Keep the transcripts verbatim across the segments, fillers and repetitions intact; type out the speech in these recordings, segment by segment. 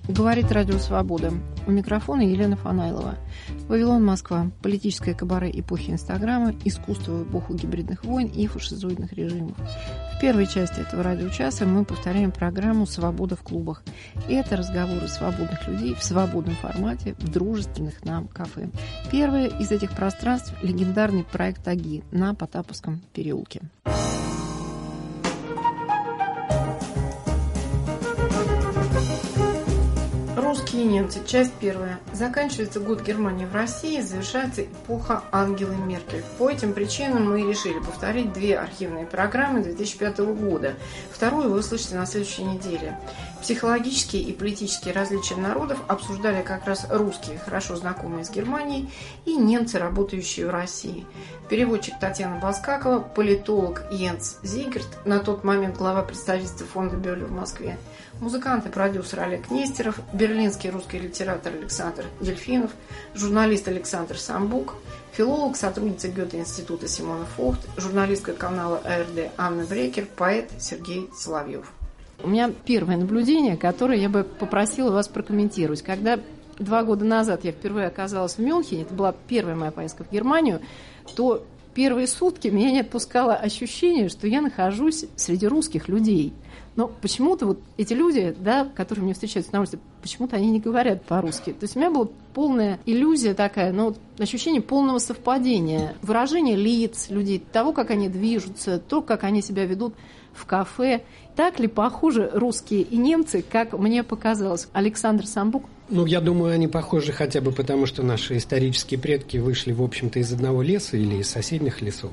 Говорит Радио Свобода. У микрофона Елена Фанайлова. Вавилон, Москва. Политическое кабаре эпохи Инстаграма, искусство в эпоху гибридных войн и фашизоидных режимов. В первой части этого радиочаса мы повторяем программу «Свобода в клубах». И это разговоры свободных людей в свободном формате в дружественных нам кафе. Первое из этих пространств – легендарный проект «Аги» на Потаповском переулке. Русские и немцы. Часть первая. Заканчивается год Германии в России, завершается эпоха Ангелы Меркель. По этим причинам мы решили повторить две архивные программы две тысячи пятого года. Вторую вы услышите на следующей неделе. Психологические и политические различия народов обсуждали как раз русские, хорошо знакомые с Германией, и немцы, работающие в России. Переводчик Татьяна Баскакова, политолог Йенс Зигерт, на тот момент глава представительства фонда Бёрля в Москве, музыкант и продюсер Олег Нестеров, берлинский русский литератор Александр Дельфинов, журналист Александр Самбук, филолог, сотрудница Гёте-института Симона Фохт, журналистка канала АРД Анна Брекер, поэт Сергей Соловьев. У меня первое наблюдение, которое я бы попросила вас прокомментировать. Когда два года назад я впервые оказалась в Мюнхене, это была первая моя поездка в Германию, то первые сутки меня не отпускало ощущение, что я нахожусь среди русских людей. Но почему-то вот эти люди, да, которые мне встречаются на улице, почему-то они не говорят по-русски. То есть у меня была полная иллюзия такая, ну, вот ощущение полного совпадения, выражение лиц людей, того, как они движутся, то, как они себя ведут в кафе. Так ли похожи русские и немцы, как мне показалось? Александр Самбук? Ну, я думаю, они похожи хотя бы потому, что наши исторические предки вышли, в общем-то, из одного леса или из соседних лесов.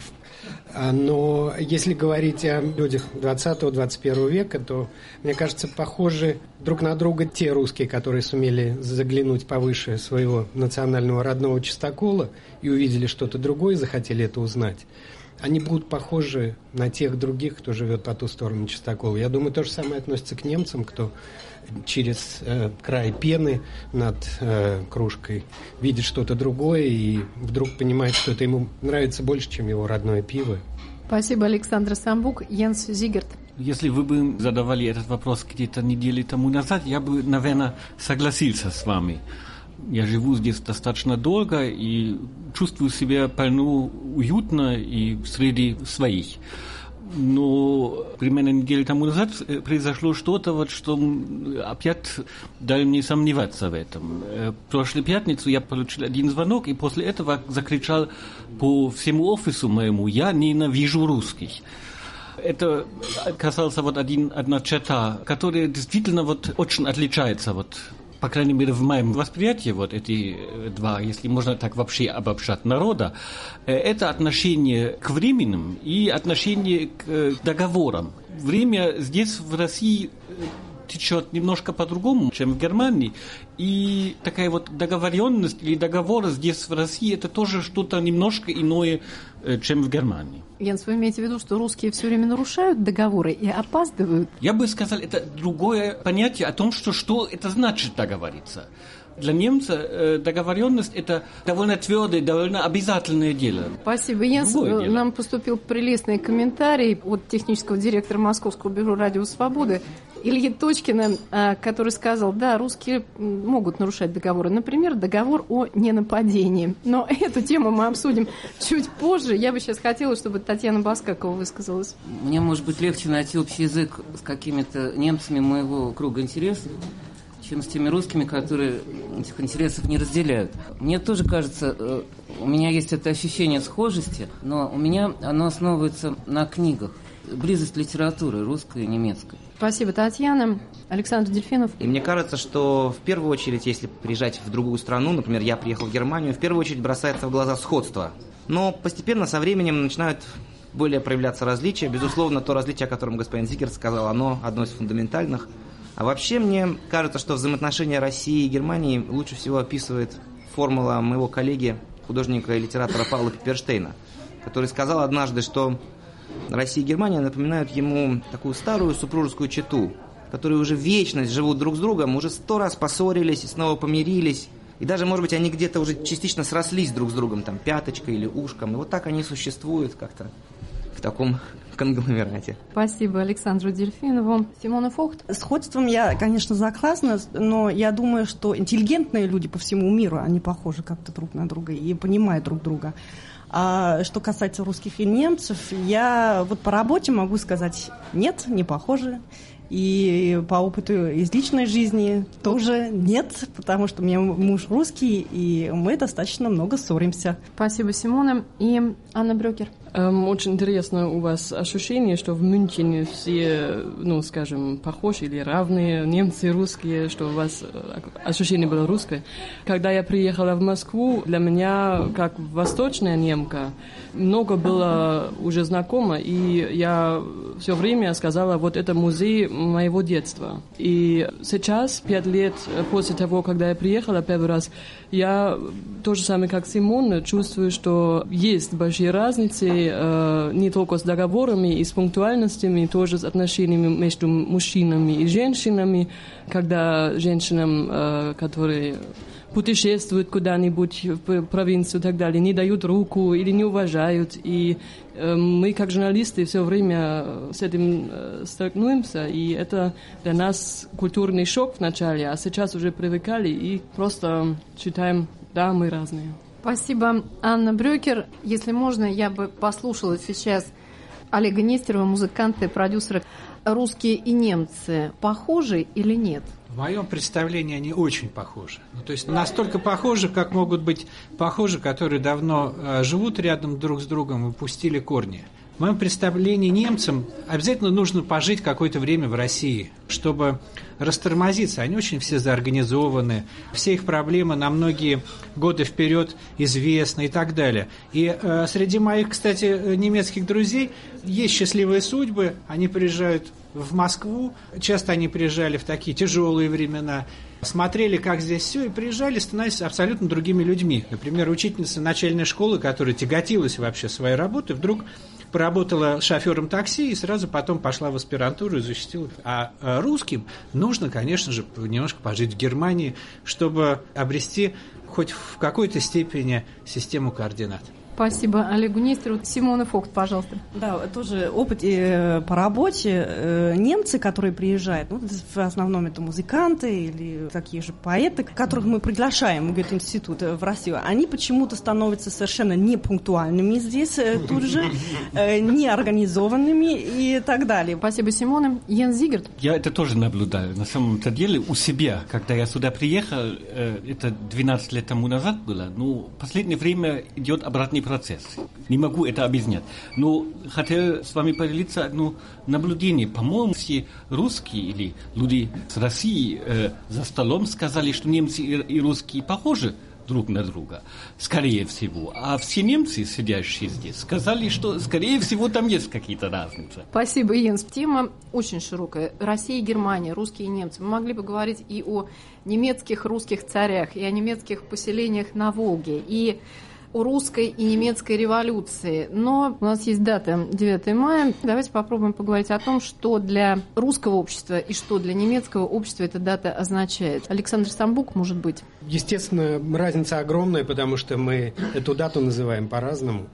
Но если говорить о людях двадцатого-двадцать первого века, то, мне кажется, похожи друг на друга те русские, которые сумели заглянуть повыше своего национального родного чистокола и увидели что-то другое и захотели это узнать. Они будут похожи на тех других, кто живет по ту сторону чистокола. Я думаю, то же самое относится к немцам, кто через э, край пены над э, кружкой видит что-то другое и вдруг понимает, что это ему нравится больше, чем его родное пиво. Спасибо, Александр Самбук. Йенс Зигерт. Если вы бы задавали этот вопрос где-то недели тому назад, я бы, наверное, согласился с вами. Я живу здесь достаточно долго и чувствую себя вполне уютно и среди своих. Но примерно неделю тому назад произошло что-то, вот, что опять дало мне сомневаться в этом. В прошлую пятницу я получил один звонок и после этого закричал по всему офису моему: «Я ненавижу русских». Это касался вот один, одна черта, которая действительно вот очень отличается вот, по крайней мере, в моем восприятии, вот эти два, если можно так вообще обобщать, народа, это отношение к временным и отношение к договорам. Время здесь, в России, течет немножко по-другому, чем в Германии, и такая вот договоренность или договор здесь, в России, это тоже что-то немножко иное, чем в Германии. Йенс, вы имеете в виду, что русские все время нарушают договоры и опаздывают? Я бы сказал, это другое понятие о том, что, что это значит договориться. Для немца э, договоренность – это довольно твердое, довольно обязательное дело. Спасибо, Йенс. Нам поступил прелестный комментарий от технического директора Московского бюро «Радио Свободы» Ильи Точкина, который сказал, да, русские могут нарушать договоры. Например, договор о ненападении. Но эту тему мы обсудим чуть позже. Я бы сейчас хотела, чтобы Татьяна Баскакова высказалась. Мне, может быть, легче найти общий язык с какими-то немцами моего круга интересов, чем с теми русскими, которые этих интересов не разделяют. Мне тоже кажется, у меня есть это ощущение схожести, но у меня оно основывается на книгах. Близость литературы русской и немецкой. Спасибо, Татьяна. Александр Дельфинов. И мне кажется, что в первую очередь, если приезжать в другую страну, например, я приехал в Германию, в первую очередь бросается в глаза сходство. Но постепенно, со временем, начинают более проявляться различия. Безусловно, то различие, о котором господин Зигерт сказал, оно одно из фундаментальных. А вообще, мне кажется, что взаимоотношения России и Германии лучше всего описывает формула моего коллеги, художника и литератора Павла Пепперштейна, который сказал однажды, что Россия и Германия напоминают ему такую старую супружескую чету, которые уже вечность живут друг с другом, уже сто раз поссорились и снова помирились. И даже, может быть, они где-то уже частично срослись друг с другом, там, пяточкой или ушком. И вот так они существуют как-то в таком конгломерате. Спасибо Александру Дельфинову. Симона Фохт. Сходством я, конечно, согласна, но я думаю, что интеллигентные люди по всему миру, они похожи как-то друг на друга и понимают друг друга. А что касается русских и немцев, я вот по работе могу сказать, нет, не похожи. И по опыту из личной жизни тоже нет, потому что у меня муж русский, и мы достаточно много ссоримся. Спасибо, Симона. И Анна Брёкер. Ähm, очень интересно у вас ощущение, что в Мюнхене все, ну, скажем, похожи или равные, немцы, русские, что у вас ощущение было русское. Когда я приехала в Москву, для меня, как восточная немка, много было уже знакомо, и я все время сказала, вот это музей моего детства. И сейчас, пять лет после того, когда я приехала первый раз, я то же самое, как Симон, чувствую, что есть большие разницы, не только с договорами и с пунктуальностями, тоже с отношениями между мужчинами и женщинами, когда женщинам, которые путешествуют куда-нибудь в провинцию и так далее, не дают руку или не уважают. И мы, как журналисты, все время с этим столкнемся, и это для нас культурный шок вначале, а сейчас уже привыкали и просто считаем, да, мы разные. Спасибо, Анна Брёкер. Если можно, я бы послушала сейчас Олега Нестерова, музыканта и продюсера. Русские и немцы похожи или нет? В моем представлении они очень похожи. Ну, то есть настолько похожи, как могут быть похожи, которые давно э, живут рядом друг с другом и пустили корни. В моем представлении немцам обязательно нужно пожить какое-то время в России, чтобы растормозиться. Они очень все заорганизованы, все их проблемы на многие годы вперед известны и так далее. И э, среди моих, кстати, немецких друзей есть счастливые судьбы. Они приезжают в Москву, часто они приезжали в такие тяжелые времена, смотрели, как здесь все, и приезжали, становясь абсолютно другими людьми. Например, учительница начальной школы, которая тяготилась вообще своей работой, вдруг поработала шофером такси и сразу потом пошла в аспирантуру и защитила. А русским нужно, конечно же, немножко пожить в Германии, чтобы обрести хоть в какой-то степени систему координат. Спасибо Олегу Нестеру. Симона Фохт, пожалуйста. Да, тоже опыт э, по работе. Э, немцы, которые приезжают, ну, в основном это музыканты или такие же поэты, которых мы приглашаем в этот институт в Россию, они почему-то становятся совершенно непунктуальными здесь, э, тут же, э, неорганизованными и так далее. Спасибо, Симона. Йен Зигард. Я это тоже наблюдаю. На самом-то деле у себя, когда я сюда приехал, э, это двенадцать лет тому назад было, ну, в последнее время идет обратный процесс. Не могу это объяснять. Но хотел с вами поделиться одно наблюдение. По-моему, все русские или люди с России э, за столом сказали, что немцы и, и русские похожи друг на друга. Скорее всего. А все немцы, сидящие здесь, сказали, что, скорее всего, там есть какие-то разницы. Спасибо, Йенс. Тема очень широкая. Россия и Германия, русские и немцы. Мы могли бы говорить и о немецких русских царях, и о немецких поселениях на Волге, и о русской и немецкой революции. Но у нас есть дата девятое мая. Давайте попробуем поговорить о том, что для русского общества и что для немецкого общества эта дата означает. Александр Стамбук, может быть? Естественно, разница огромная, потому что мы эту дату называем по-разному.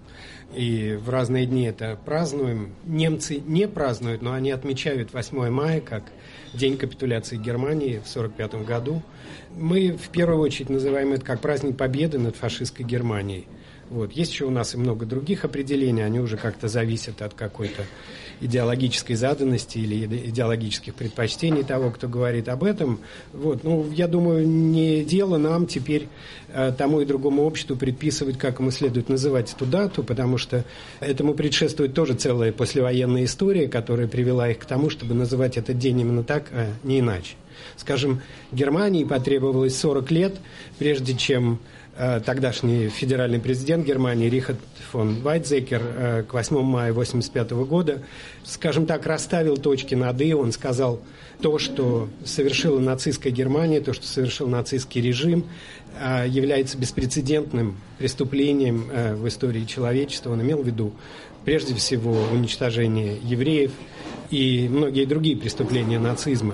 И в разные дни это празднуем. Немцы не празднуют, но они отмечают восьмое мая как День капитуляции Германии в сорок пятом году. Мы в первую очередь называем это как праздник победы над фашистской Германией. Вот. Есть еще у нас и много других определений, они уже как-то зависят от какой-то идеологической заданности или идеологических предпочтений того, кто говорит об этом. Вот. Ну, я думаю, не дело нам теперь э, тому и другому обществу предписывать, как ему следует называть эту дату, потому что этому предшествует тоже целая послевоенная история, которая привела их к тому, чтобы называть этот день именно так, а не иначе. Скажем, Германии потребовалось сорок лет, прежде чем э, тогдашний федеральный президент Германии Рихард фон Вайтзекер э, к восьмому мая восемьдесят пятого года, скажем так, расставил точки над «и». Он сказал, то, что совершила нацистская Германия, то, что совершил нацистский режим, э, является беспрецедентным преступлением э, в истории человечества. Он имел в виду прежде всего уничтожение евреев и многие другие преступления нацизма.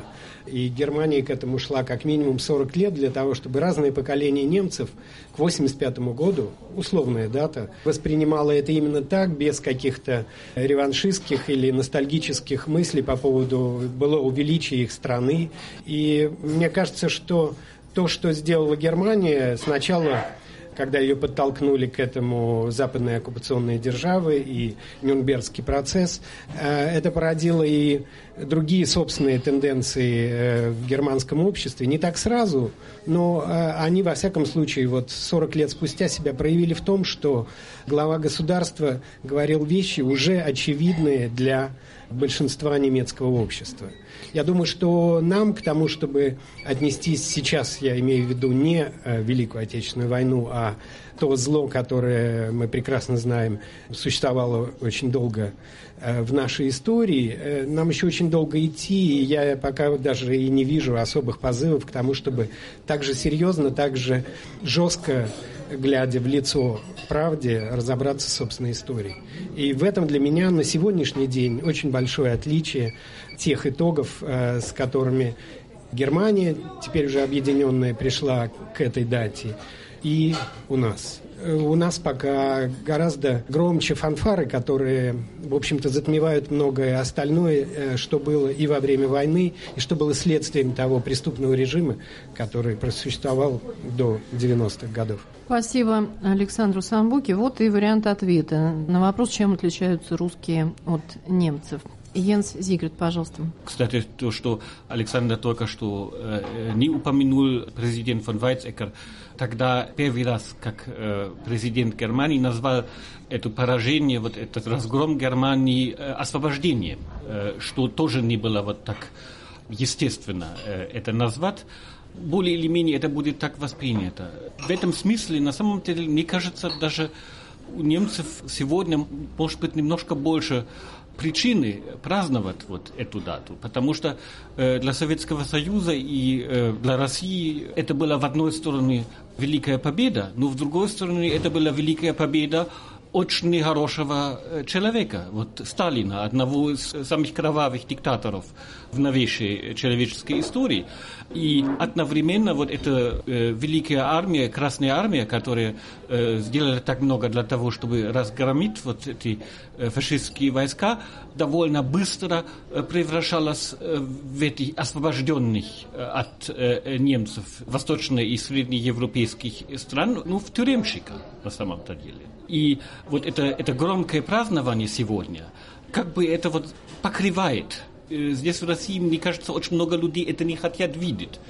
И Германия к этому шла как минимум сорок лет для того, чтобы разные поколения немцев к восемьдесят пятому году, условная дата, воспринимало это именно так, без каких-то реваншистских или ностальгических мыслей по поводу былого величия их страны. И мне кажется, что то, что сделала Германия сначала, когда ее подтолкнули к этому западные оккупационные державы и Нюрнбергский процесс, это породило и другие собственные тенденции в германском обществе. Не так сразу, но они, во всяком случае, вот сорок лет спустя себя проявили в том, что глава государства говорил вещи, уже очевидные для большинства немецкого общества. Я думаю, что нам к тому, чтобы отнестись сейчас, я имею в виду не Великую Отечественную войну, а то зло, которое мы прекрасно знаем, существовало очень долго в нашей истории, нам еще очень долго идти, и я пока даже и не вижу особых позывов к тому, чтобы так же серьезно, так же жестко, глядя в лицо правде, разобраться с собственной историей. И в этом для меня на сегодняшний день очень большое отличие тех итогов, с которыми Германия, теперь уже объединенная, пришла к этой дате, и у нас. У нас пока гораздо громче фанфары, которые, в общем-то, затмевают многое остальное, что было и во время войны, и что было следствием того преступного режима, который просуществовал до девяностых годов. Спасибо Александру Самбуке. Вот и вариант ответа на вопрос, чем отличаются русские от немцев. Йенс Зигрид, пожалуйста. Кстати, то, что Александр только что э, не упомянул президент фон Вайцекер, тогда первый раз, как э, президент Германии назвал это поражение, вот этот разгром Германии э, освобождением, э, что тоже не было вот так естественно э, это назвать. Более или менее это будет так воспринято. В этом смысле, на самом деле, мне кажется, даже у немцев сегодня может быть немножко больше причины праздновать вот эту дату, потому что э, для Советского Союза и э, для России это была в одной стороне великая победа, но в другой стороне это была великая победа очень хорошего человека, вот Сталина, одного из самых кровавых диктаторов в новейшей человеческой истории. И одновременно вот эта э, великая армия, Красная армия, которая э, сделала так много для того, чтобы разгромить вот эти э, фашистские войска, довольно быстро э, превращалась э, в этих освобожденных э, от э, немцев восточно- и среднеевропейских стран, ну, в тюремщика на самом-то деле. И вот это, это громкое празднование сегодня, как бы это вот покрывает. Здесь в России, мне кажется, очень много людей это не хотят видеть.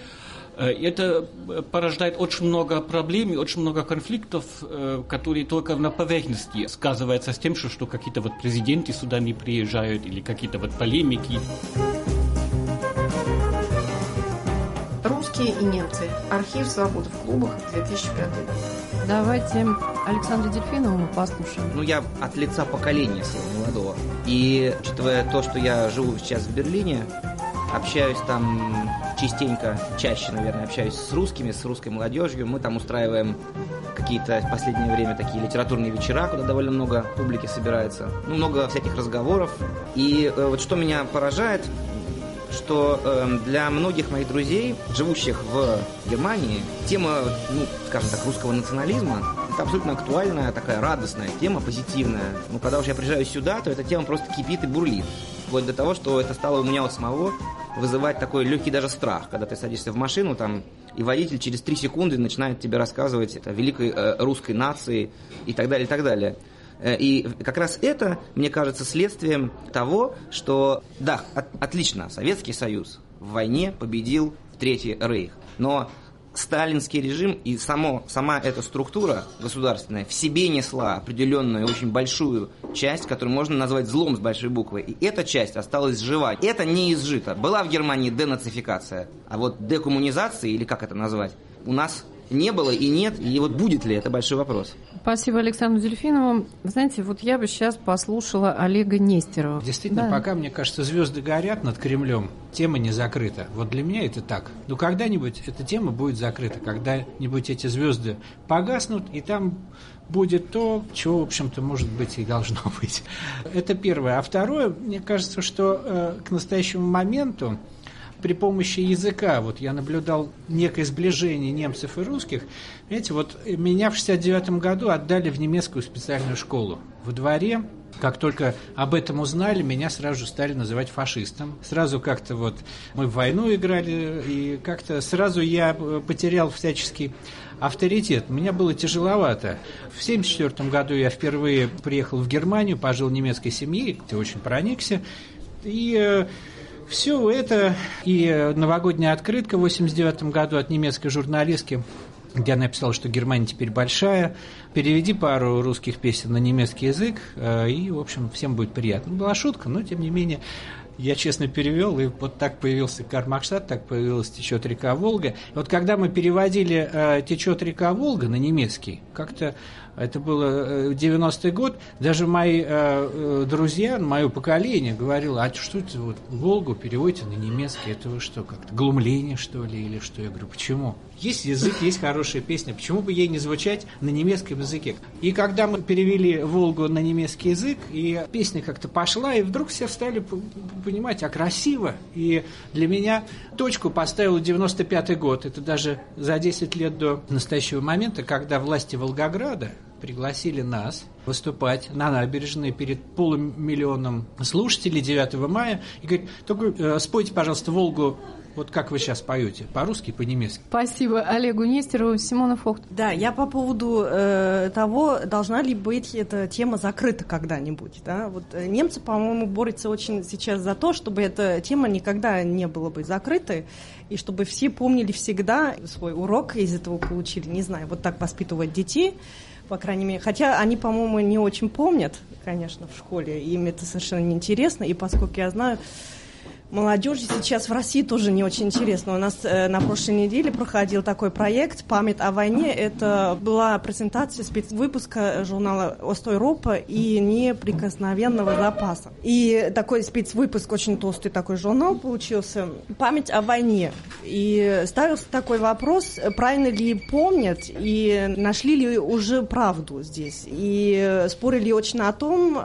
Это порождает очень много проблем и очень много конфликтов, которые только на поверхности сказываются с тем, что, что какие-то вот президенты сюда не приезжают или какие-то вот полемики. Русские и немцы. Архив «Свободы в клубах», две тысячи пятый год. Давайте Александра Дельфинова послушаем. Ну, я от лица поколения своего молодого. И, учитывая то, что я живу сейчас в Берлине, общаюсь там частенько, чаще, наверное, общаюсь с русскими, с русской молодежью. Мы там устраиваем какие-то в последнее время такие литературные вечера, куда довольно много публики собирается. Ну, много всяких разговоров. И э, вот что меня поражает, что э, для многих моих друзей, живущих в Германии, тема, ну, скажем так, русского национализма — это абсолютно актуальная, такая радостная тема, позитивная. Ну, когда уж я приезжаю сюда, то эта тема просто кипит и бурлит. Вплоть до того, что это стало у меня вот самого вызывать такой легкий даже страх, когда ты садишься в машину, там, и водитель через три секунды начинает тебе рассказывать о великой э, русской нации и так далее, и так далее. И как раз это, мне кажется, следствием того, что, да, от, отлично, Советский Союз в войне победил Третий Рейх, но сталинский режим и само, сама эта структура государственная в себе несла определенную очень большую часть, которую можно назвать злом с большой буквы. И эта часть осталась жива. Это не изжито. Была в Германии денацификация, а вот декоммунизация, или как это назвать, у нас не было и нет, и вот будет ли, это большой вопрос. Спасибо Александру Дельфинову. Знаете, вот я бы сейчас послушала Олега Нестерова. Действительно, да. Пока, мне кажется, звезды горят над Кремлем, тема не закрыта. Вот для меня это так. Но когда-нибудь эта тема будет закрыта, когда-нибудь эти звезды погаснут, и там будет то, чего, в общем-то, может быть и должно быть. Это первое. А второе, мне кажется, что э, к настоящему моменту при помощи языка. Вот я наблюдал некое сближение немцев и русских. Знаете, вот меня в шестьдесят девятом году отдали в немецкую специальную школу. Во дворе, как только об этом узнали, меня сразу же стали называть фашистом. Сразу как-то вот мы в войну играли, и как-то сразу я потерял всяческий авторитет. Мне было тяжеловато. В семьдесят четвёртом году я впервые приехал в Германию, пожил в немецкой семье, где очень проникся. И э, все это, и новогодняя открытка в восемьдесят девятом году от немецкой журналистки, где она написала, что Германия теперь большая, переведи пару русских песен на немецкий язык, э, и, в общем, всем будет приятно. Была шутка, но, тем не менее, я честно перевел, и вот так появился Карл Маркстадт, так появилась «Течет река Волга». И вот когда мы переводили э, «Течет река Волга» на немецкий, как-то это было девяностый год, даже мои э, друзья, мое поколение говорило, а что это вот «Волгу» переводите на немецкий, это вы что, как-то глумление, что ли, или что? Я говорю, почему? Есть язык, есть хорошая песня, почему бы ей не звучать на немецком языке? И когда мы перевели «Волгу» на немецкий язык, и песня как-то пошла, и вдруг все стали понимать, а красиво. И для меня точку поставил девяносто пятый год. Это даже за десять лет до настоящего момента, когда власти Волгограда пригласили нас выступать на набережной перед полумиллионом слушателей девятого мая. И говорит, только э, спойте, пожалуйста, «Волгу», вот как вы сейчас поете, по-русски и по-немецки. Спасибо Олегу Нестерову. Симона Фохт. Да, я по поводу э, того, должна ли быть эта тема закрыта когда-нибудь. Да? Вот, э, немцы, по-моему, борются очень сейчас за то, чтобы эта тема никогда не была бы закрытой, и чтобы все помнили всегда свой урок, из этого получили, не знаю, вот так воспитывать детей, по крайней мере. Хотя они, по-моему, не очень помнят, конечно, в школе, им это совершенно неинтересно, и поскольку я знаю, молодежи сейчас в России тоже не очень интересно. У нас э, на прошлой неделе проходил такой проект «Память о войне». Это была презентация спецвыпуска журнала «Ост-Европа» и «Неприкосновенного запаса». И такой спецвыпуск, очень толстый такой журнал получился «Память о войне». И ставился такой вопрос, правильно ли помнят и нашли ли уже правду здесь. И спорили очень о том,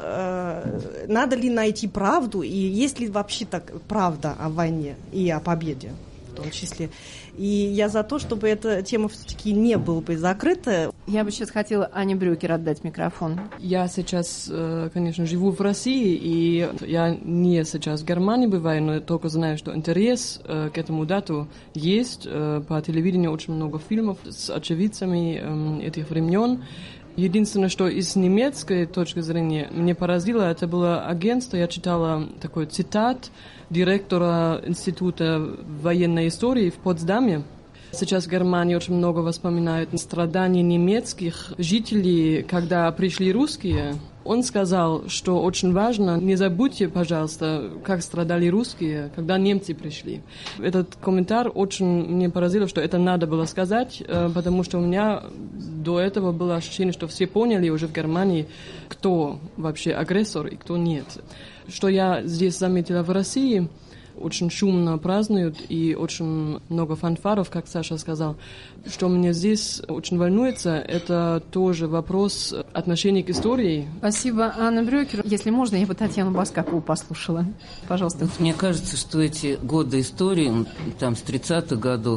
э, надо ли найти правду и есть ли вообще так правда о войне и о победе в том числе. И я за то, чтобы эта тема все-таки не была бы закрыта. Я бы сейчас хотела Ане Брюкер отдать микрофон. Я сейчас, конечно, живу в России, и я не сейчас в Германии бываю, но я только знаю, что интерес к этому дату есть. По телевидению очень много фильмов с очевидцами этих времен. Единственное, что из немецкой точки зрения мне поразило, это было агентство, я читала такой цитат директора Института военной истории в Потсдаме. Сейчас в Германии очень много воспоминают страданий немецких жителей, когда пришли русские. Он сказал, что очень важно, не забудьте, пожалуйста, как страдали русские, когда немцы пришли. Этот комментарий очень мне поразил, что это надо было сказать, потому что у меня до этого было ощущение, что все поняли уже в Германии, кто вообще агрессор и кто нет. Что я здесь заметила в России, очень шумно празднуют и очень много фанфаров, как Саша сказал. Что меня здесь очень волнуется, это тоже вопрос отношения к истории. Спасибо, Анна Брюкер. Если можно, я бы Татьяну Баскакову послушала. Пожалуйста. Вот мне кажется, что эти годы истории, там с тридцатых годов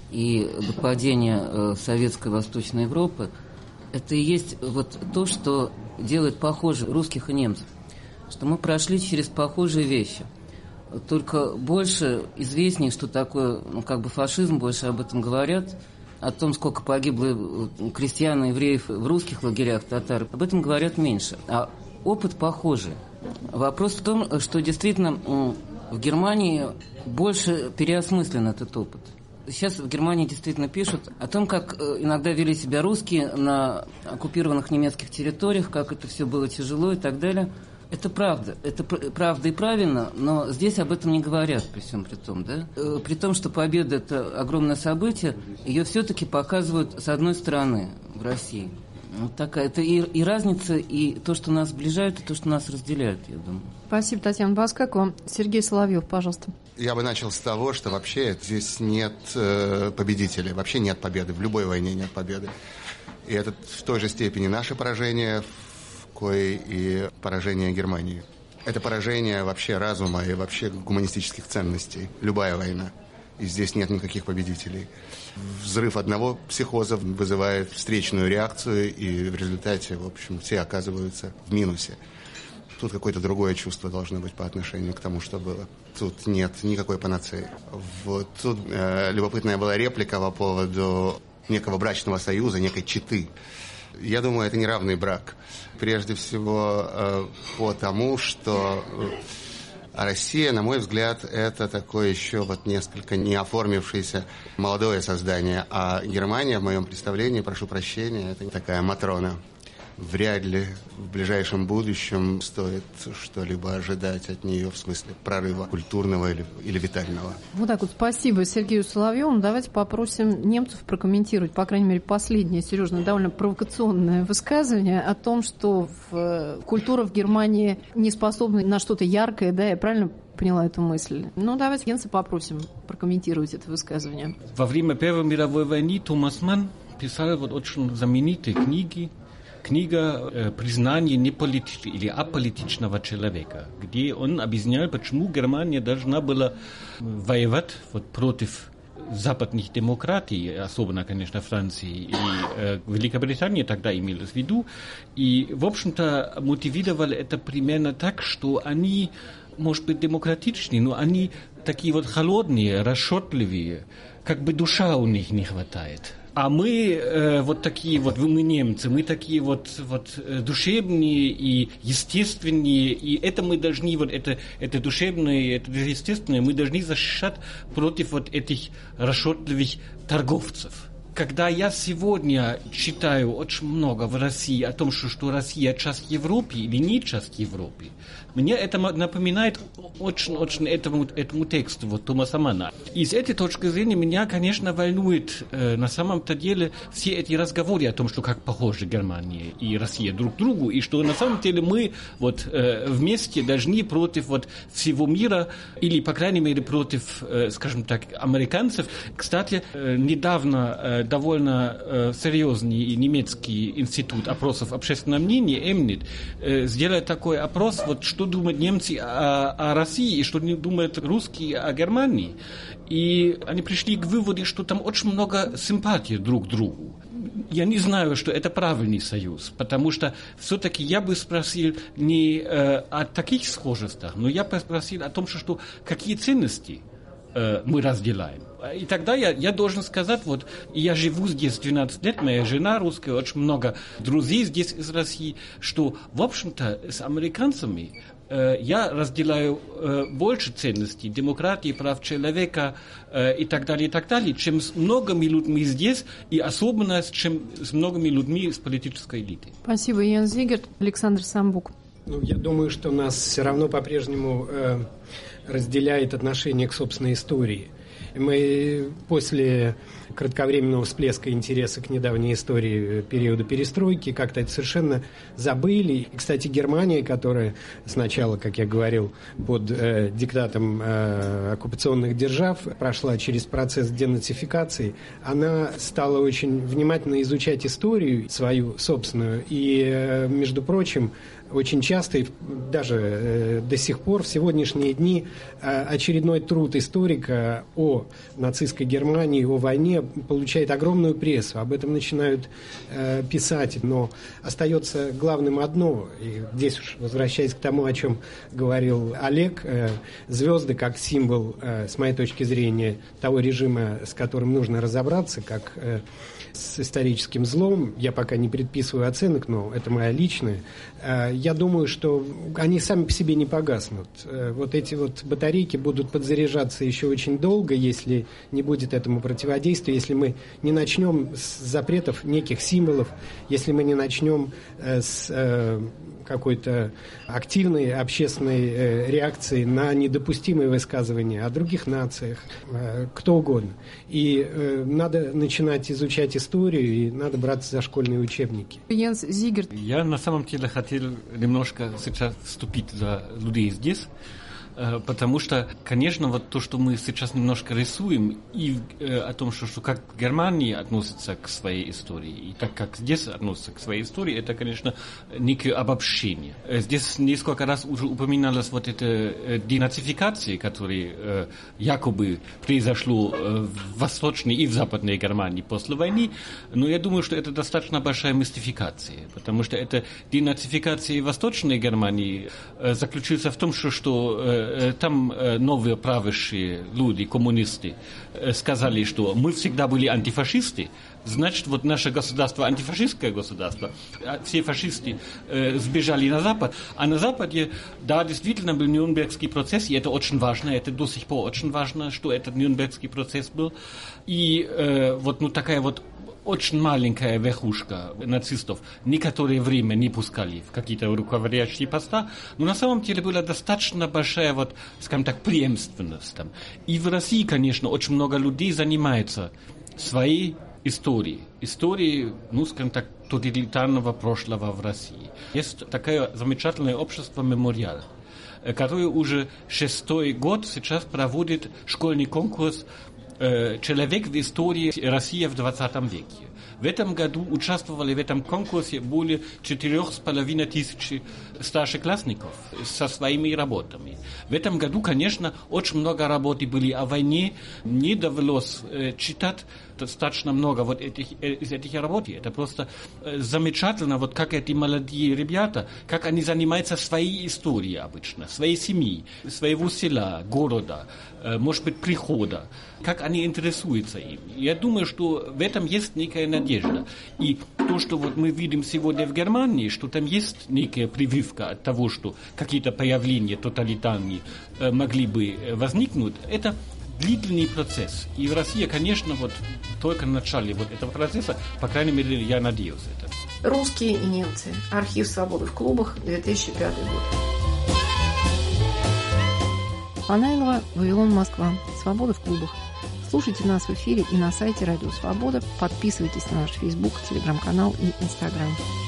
и до падения советской Восточной Европы, это и есть вот то, что делает похожих русских и немцев. Что мы прошли через похожие вещи. Только больше известнее, что такое, ну, как бы фашизм, больше об этом говорят, о том, сколько погибло крестьян и евреев в русских лагерях, татар, об этом говорят меньше. А опыт похожий. Вопрос в том, что действительно в Германии больше переосмыслен этот опыт. Сейчас в Германии действительно пишут о том, как иногда вели себя русские на оккупированных немецких территориях, как это все было тяжело и так далее. Это правда, это правда и правильно, но здесь об этом не говорят при всем при том, да? При том, что победа – это огромное событие, ее все-таки показывают с одной стороны в России. Вот такая, это и, и разница, и то, что нас сближает, и то, что нас разделяет, я думаю. Спасибо, Татьяна Баскакова. Сергей Соловьев, пожалуйста. Я бы начал с того, что вообще здесь нет э, победителей, вообще нет победы, в любой войне нет победы. И это в той же степени наше поражение, кое и поражение Германии. Это поражение вообще разума и вообще гуманистических ценностей. Любая война. И здесь нет никаких победителей. Взрыв одного психоза вызывает встречную реакцию, и в результате, в общем, все оказываются в минусе. Тут какое-то другое чувство должно быть по отношению к тому, что было. Тут нет никакой панацеи. Вот тут э, любопытная была реплика по поводу некого брачного союза, некой четы. Я думаю, это неравный брак. Прежде всего э, потому, что Россия, на мой взгляд, это такое еще вот несколько не оформившееся молодое создание. А Германия, в моем представлении, прошу прощения, это такая Матрона. Вряд ли в ближайшем будущем стоит что-либо ожидать от нее в смысле прорыва культурного или, или витального. Вот так вот, спасибо Сергею Соловьеву. Давайте попросим немцев прокомментировать, по крайней мере, последнее, Сережа, довольно провокационное высказывание о том, что в, культура в Германии не способна на что-то яркое, да, я правильно поняла эту мысль? Ну, давайте Генса попросим прокомментировать это высказывание. Во время Первой мировой войны Томас Манн писал вот очень знаменитые книги. Книга э, «Признание неполитичного или аполитичного человека», где он объяснял, почему Германия должна была воевать вот, против западных демократий, особенно, конечно, Франции и э, Великобритании тогда имелось в виду. И, в общем-то, мотивировали это примерно так, что они, может быть, демократичные, но они такие вот холодные, расчетливые, как бы душа у них не хватает. А мы э, вот такие вот, мы немцы, мы такие вот, вот душевные и естественные, и это мы должны, вот это, это душевное, это естественное, мы должны защищать против вот этих расчетливых торговцев. Когда я сегодня читаю очень много в России о том, что, что Россия часть Европы или не часть Европы, мне это напоминает очень-очень этому, этому тексту вот, Томаса Манна. И с этой точки зрения меня, конечно, волнует э, на самом-то деле все эти разговоры о том, что как похожи Германия и Россия друг к другу, и что на самом деле мы вот, э, вместе должны против вот, всего мира, или, по крайней мере, против, э, скажем так, американцев. Кстати, э, недавно э, довольно э, серьезный немецкий институт опросов общественного мнения, Эмнит, э, сделал такой опрос, вот, что думают немцы о, о России и что думают русские о Германии. И они пришли к выводу, что там очень много симпатий друг к другу. Я не знаю, что это правильный союз, потому что все-таки я бы спросил не э, о таких схожестях, но я бы спросил о том, что, что какие ценности э, мы разделяем. И тогда я, я должен сказать, вот, я живу здесь двенадцать лет, моя жена русская, очень много друзей здесь из России, что, в общем-то, с американцами э, я разделяю э, больше ценностей, демократии, прав человека э, и так далее, и так далее, чем с многими людьми здесь, и особенно чем с многими людьми из политической элиты. Спасибо, Ян Зигерт. Александр Самбук. Ну, я думаю, что нас все равно по-прежнему э, разделяет отношение к собственной истории. Мы после кратковременного всплеска интереса к недавней истории периода перестройки как-то это совершенно забыли. И, кстати, Германия, которая сначала, как я говорил, под э, диктатом э, оккупационных держав прошла через процесс денацификации, она стала очень внимательно изучать историю свою собственную. И, э, между прочим, очень часто, и даже э, до сих пор, в сегодняшние дни, э, очередной труд историка о нацистской Германии, о войне получает огромную прессу. Об этом начинают э, писать, но остается главным одно. И здесь уж возвращаясь к тому, о чем говорил Олег, э, звезды как символ, э, с моей точки зрения, того режима, с которым нужно разобраться, как э, с историческим злом. Я пока не предписываю оценок, но это моя личная. Я думаю, что они сами по себе не погаснут. Вот эти вот батарейки будут подзаряжаться еще очень долго, если не будет этому противодействия, если мы не начнем с запретов неких символов, если мы не начнем с какой-то активной общественной реакции на недопустимые высказывания о других нациях, кто угодно. И надо начинать изучать историю, и надо браться за школьные учебники. Янс Зигерт. Я на самом деле хотел немножко сейчас вступить за людей здесь. Потому что, конечно, вот то, что мы сейчас немножко рисуем, и э, о том, что, что как Германия относится к своей истории, и так как здесь относится к своей истории, это, конечно, некое обобщение. Здесь несколько раз уже упоминалась вот эта э, денацификация, которая э, якобы произошло э, в Восточной и в Западной Германии после войны, но я думаю, что это достаточно большая мистификация, потому что эта денацификация в Восточной Германии э, заключилась в том, что, что э, там новые правящие люди, коммунисты, сказали, что мы всегда были антифашисты, значит, вот наше государство антифашистское государство, все фашисты э, сбежали на Запад, а на Западе, да, действительно был Нюрнбергский процесс, и это очень важно, это до сих пор очень важно, что этот Нюрнбергский процесс был, и э, вот ну такая вот очень маленькая верхушка нацистов некоторое время не пускали в какие-то руководящие поста, но на самом деле была достаточно большая, вот, скажем так, преемственность там. И в России, конечно, очень много людей занимается своей историей. Историей, ну, скажем так, тоталитарного прошлого в России. Есть такое замечательное общество «Мемориал», которое уже шестой год сейчас проводит школьный конкурс «Человек в истории России в двадцатом веке». В этом году участвовали в этом конкурсе более четырех с половиной тысяч старшеклассников со своими работами. В этом году, конечно, очень много работы были о войне. Не довелось э, читать достаточно много вот этих, э, из этих работ. Это просто э, замечательно, вот как эти молодые ребята, как они занимаются своей историей обычно, своей семьи, своего села, города, э, может быть, прихода, как они интересуются им. Я думаю, что в этом есть некая надежда. И то, что вот мы видим сегодня в Германии, что там есть некая прививка от того, что какие-то проявления тоталитарные э, могли бы возникнуть, это длительный процесс. И в России, конечно, вот только в начале вот этого процесса, по крайней мере, я надеюсь это. Русские и немцы. Архив «Свободы в клубах», две тысячи пятый год. Панайлова, Вавилон, Москва. «Свобода в клубах». Слушайте нас в эфире и на сайте Радио Свобода. Подписывайтесь на наш Facebook, Телеграм-канал и Инстаграм.